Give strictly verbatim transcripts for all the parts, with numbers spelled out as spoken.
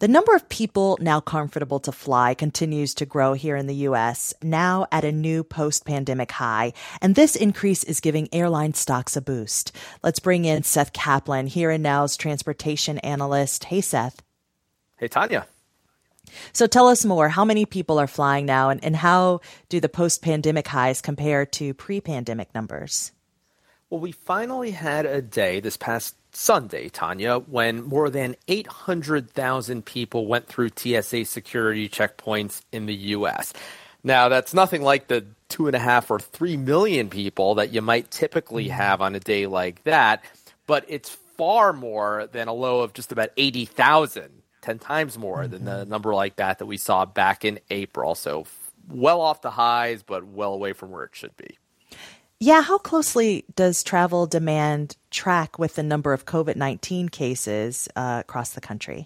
The number of people now comfortable to fly continues to grow here in the U S, now at a new post-pandemic high. And this increase is giving airline stocks a boost. Let's bring in Seth Kaplan, Here and Now's transportation analyst. Hey, Seth. Hey, Tanya. So tell us more. How many people are flying now, and, and how do the post-pandemic highs compare to pre-pandemic numbers? Well, we finally had a day this past Sunday, Tanya, when more than eight hundred thousand people went through T S A security checkpoints in the U S. Now, that's nothing like the two and a half or three million people that you might typically have on a day like that, but it's far more than a low of just about eighty thousand, ten times more mm-hmm. than the number like that that we saw back in April. So well off the highs, but well away from where it should be. Yeah, how closely does travel demand track with the number of COVID nineteen cases uh, across the country?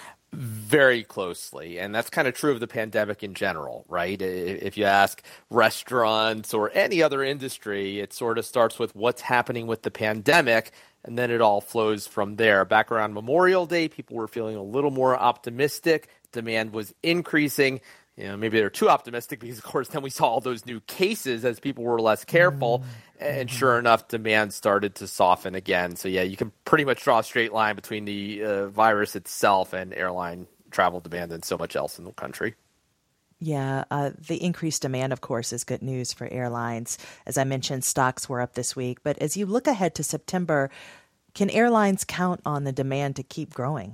Very closely. And that's kind of true of the pandemic in general, right? If you ask restaurants or any other industry, it sort of starts with what's happening with the pandemic, and then it all flows from there. Back around Memorial Day, people were feeling a little more optimistic. Demand was increasing. You know, maybe they're too optimistic because, of course, then we saw all those new cases as people were less careful. Mm-hmm. And sure enough, demand started to soften again. So, yeah, you can pretty much draw a straight line between the uh, virus itself and airline travel demand and so much else in the country. Yeah, uh, the increased demand, of course, is good news for airlines. As I mentioned, stocks were up this week. But as you look ahead to September, can airlines count on the demand to keep growing?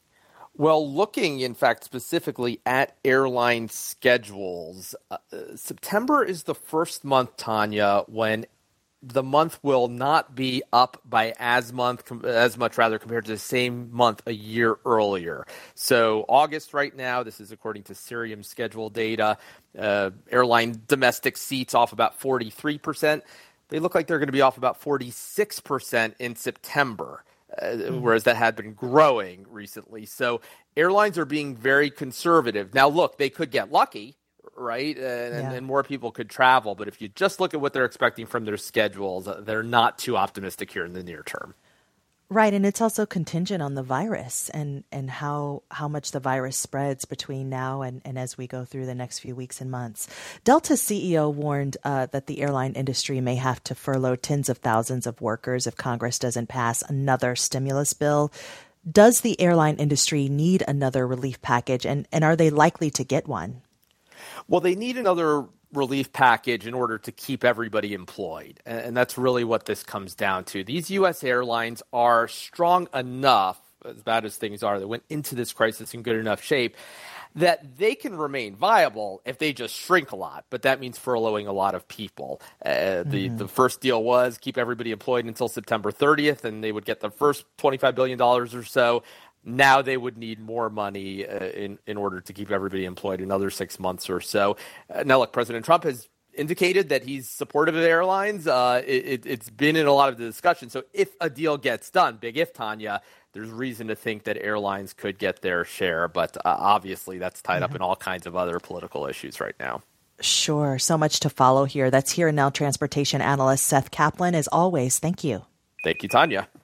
Well, looking, in fact, specifically at airline schedules, uh, September is the first month, Tanya, when the month will not be up by as month as much, rather, compared to the same month a year earlier. So August right now, this is according to Cirium schedule data, uh, airline domestic seats off about forty-three percent. They look like they're going to be off about forty-six percent in September. Uh, mm-hmm. Whereas that had been growing recently. So airlines are being very conservative. Now, look, they could get lucky, right? Uh, and, yeah. and more people could travel. But if you just look at what they're expecting from their schedules, uh, they're not too optimistic here in the near term. Right. And it's also contingent on the virus and, and how how much the virus spreads between now and, and as we go through the next few weeks and months. Delta's C E O warned uh, that the airline industry may have to furlough tens of thousands of workers if Congress doesn't pass another stimulus bill. Does the airline industry need another relief package, and, and are they likely to get one? Well, they need another relief package in order to keep everybody employed. And that's really what this comes down to. These U S airlines are strong enough, as bad as things are, they went into this crisis in good enough shape, that they can remain viable if they just shrink a lot. But that means furloughing a lot of people. Uh, the, mm-hmm. the first deal was keep everybody employed until September thirtieth, and they would get the first twenty-five billion dollars or so. Now they would need more money uh, in, in order to keep everybody employed another six months or so. Uh, now, look, President Trump has indicated that he's supportive of airlines. Uh, it, it, it's been in a lot of the discussion. So if a deal gets done, big if, Tanya, there's reason to think that airlines could get their share. But uh, obviously that's tied yeah. up in all kinds of other political issues right now. Sure. So much to follow here. That's Here and Now transportation analyst Seth Kaplan. As always, thank you. Thank you, Tanya.